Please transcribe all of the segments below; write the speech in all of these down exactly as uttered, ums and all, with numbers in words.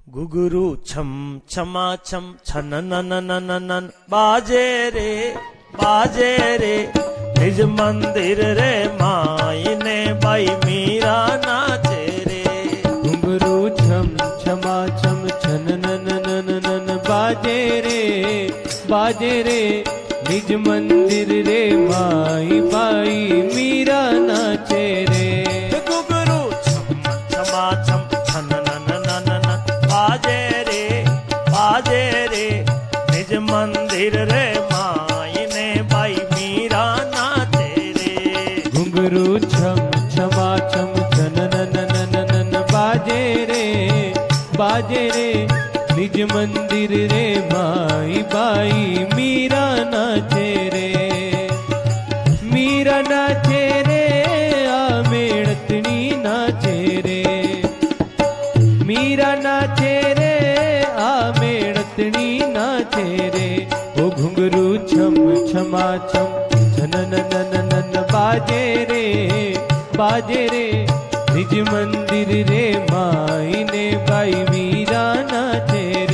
घुघरू छम छमा छम छन नन नन नन बाजे रे बाजे रे निज मंदिर रे माई ने बाई मीरा नाचे रे। घुंघरू छम छमा छम छन नन नन नन बाजे रे बाजे रे निज मंदिर रे माई बाई मीरा नाचे रे। घुघरू छम छमा छम छन नन नन नन बाजे रे बाजे रे निज मंदिर रे माई ने बाई मीरा नाचे रे। घुंघरू छम छमा छम छन नन नन नन बाजे रे बाजे रे निज मंदिर रे माई बाई मीरा नाचे रे। मीरा नाचे रे आ मेड़तनी नाचे रे। मीरा नाचे रे आ मेड़तनी नाचे रे। ओ घुंघरू छम छमा छम छन नन नन नन बाजे रे बाजे रे निज मंदिर रे माई ने बाई मीरा नाचे रे।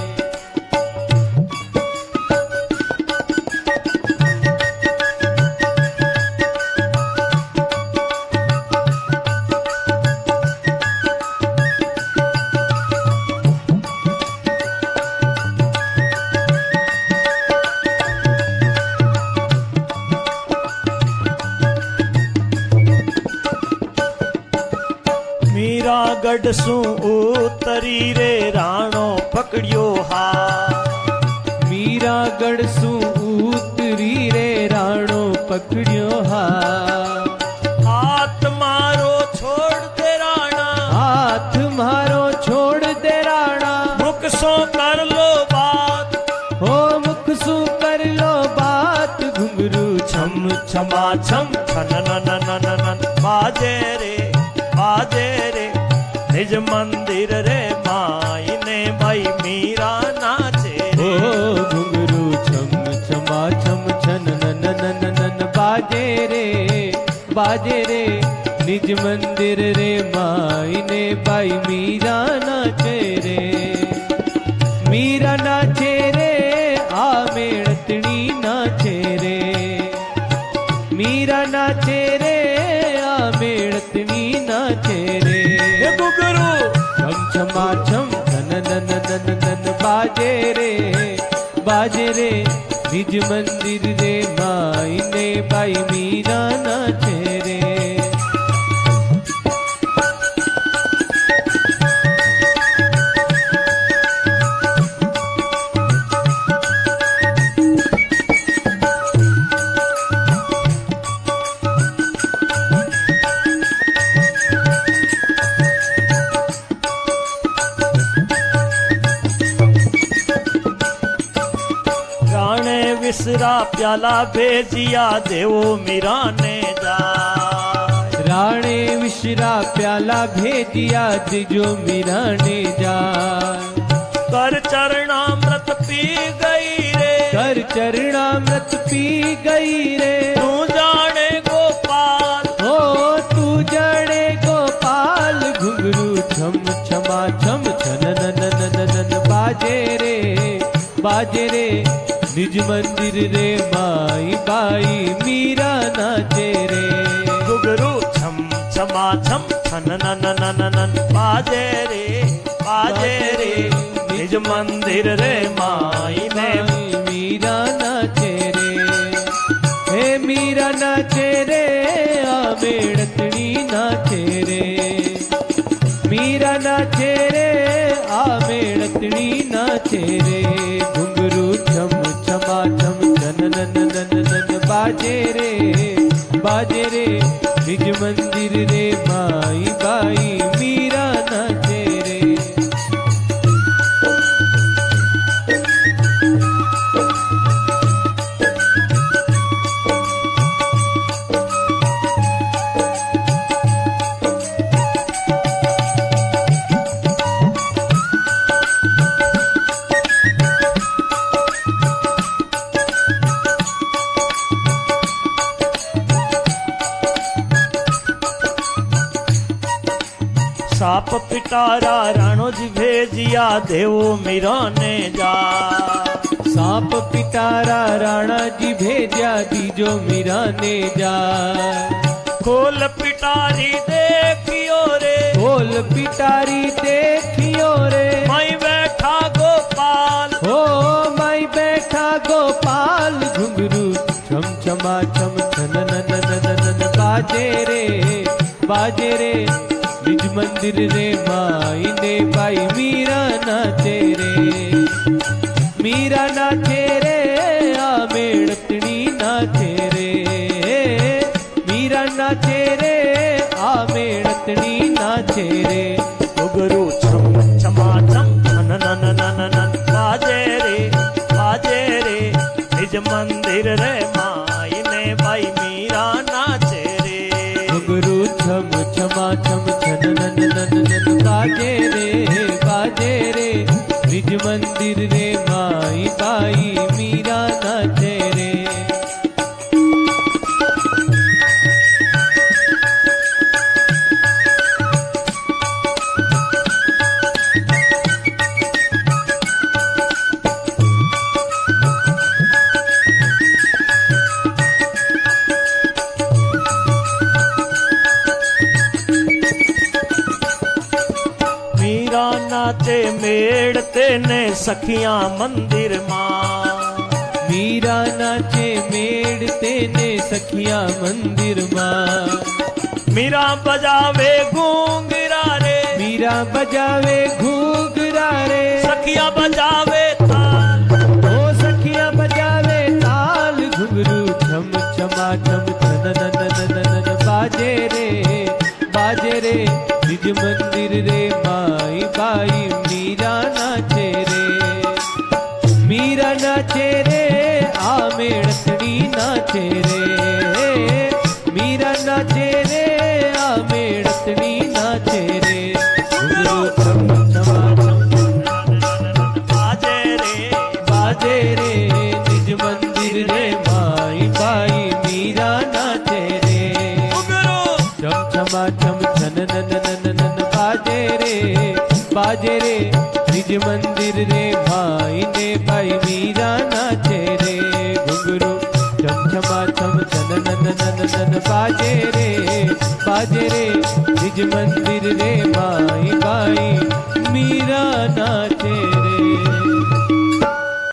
मीरागढ़ सू उतरी रे राणो पकड़ियो हाथ। मीरागढ़ सू उतरी रे राणो पकड़ियो हाथ। हाथ मारो छोड़ दे राणा हाथ मारो छोड़ दे राणा। मुख सो कर लो बात हो मुख सू कर लो बात। घुंघरू छम छमा छम छन नन नन नन बाजे रे बाजे रे निज मंदिर रे माई ने बाई मीरा नाचे रे। ओ घुंघरू छम छमा छम छन नन नन नन बाजे रे बाजे रे निज मंदिर रे माई ने बाई मीरा नाचे रे। मीरा नाचे रे आ मेड़तनी नाचे रे। मीरा नाचे रे आ मेड़तनी नाचे रे। घुघरू छम छमा छम छन नन नन नन बाजे रे बाजे रे निज मंदिर रे माई ने बाई मीरा नाचे रे। विसरा प्याला भेजिया देवो मीरा ने जा। राणे विसरा प्याला भेजिया दिजो मीरा ने जा। कर चरणामृत पी गई रे कर चरणामृत पी गई रे। तू जाने गोपाल हो तू जाने गोपाल। घुंघरू छम छमा छम छन नन नन नन बाजे रे बाजे रे निज मंदिर रे माई बाई मीरा नाचे रे। घुघरू छम छमा छम छन नन नन नन बाजे रे बाजे रे निज मंदिर रे माई ने मीरा नाचे रे। हे मीरा नाचे रे आ मेड़तनी नाचे रे। मीरा नाचे रे आ मेड़तनी नाचे रे। घुंघरू छम छमा छम छन नन नन नन बाजे रे बाजे रे निज मंदिर रे माई बाई मीरा नाचे रे। पिटारा राणो जी भेजिया देवो मीरा ने जा। सांप पिटारा राणा जी भेजा दीजो मीरा ने जा। खोल पिटारी देखियो रे, खोल पिटारी देखियो रे, माई बैठा गोपाल, हो माई बैठा गोपाल। घुंघरू छम छमा छम छन नन नन नन बाजे रे, बाजे रे। निज मंदिर रे माई ने भाई मीरा नाचे रे, मीरा नाचे रे, आ मेड़तनी नाचे रे, मीरा नाचे रे, आ मेड़तनी नाचे रे। घुंघरू छम छमा छम नन नन नन नन बाजे रे, बाजे रे। निज मंदिर रे माई ने भाई मीरा नाचे रे। घुंघरू छम छमा छम छन नन नन नन बाजे रे, बाजे रे। निज मंदिर रे माई बाई मीरा नाचे रे। मीरा नाचे मेड़ते ने सखियां मंदिर मां। मीरा नाचे मेड़ते ने सखिया मंदिर मां। मीरा बजावे घूंघरा रे, मीरा बजावे घूंघरा रे, सखिया बजावे ताल, ओ सखिया बजावे ताल। घुंघरू छम छमा छम छन नन नन नन बाजे रे, बाजे रे। निज मंदिर रे माई बाई मीरा नाचे रे, मीरा नाचे रे, आ मेड़तनी नाचे रे, मीरा नाचे रे, आ मेड़तनी नाचे रे। घुंघरू छम छमा छम बाजे रे, बाजे रे। निज मंदिर रे माई बाई मीरा नाचे रे, घुंघरू छम छमा छम छन नन नन नन बाजे रे, बाजे रे। निज मंदिर रे माई ने भाई मीरा नाचे रे। घुंघरू छम छमा छम छन नन नन नन बाजे रे, बाजे रे। निज मंदिर रे माई बाई मीरा नाचे रे।